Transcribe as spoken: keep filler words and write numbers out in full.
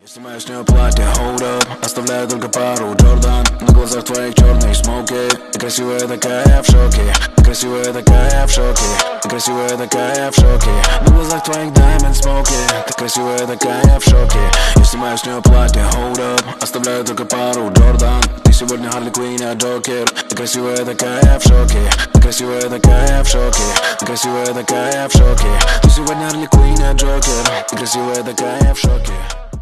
Снимаю с нее платье, hold up. Оставляю только пару Джордан. На глазах твоих черные смоки. Ты красивая такая, я в шоке. Ты красивая такая, я в шоке. Ты красивая такая, я в шоке. На глазах твоих diamond смоки. Ты красивая такая, я в шоке. Я снимаю с нее платье, hold up. Оставляю только пару Джордан. Ты сегодня Харли Квинн, я Джокер. Ты красивая такая, я в шоке. Ты красивая такая, я в шоке. Ты красивая такая, я в шоке. Ты сегодня Харли Квинн, я Джокер. Ты красивая такая, я в шоке.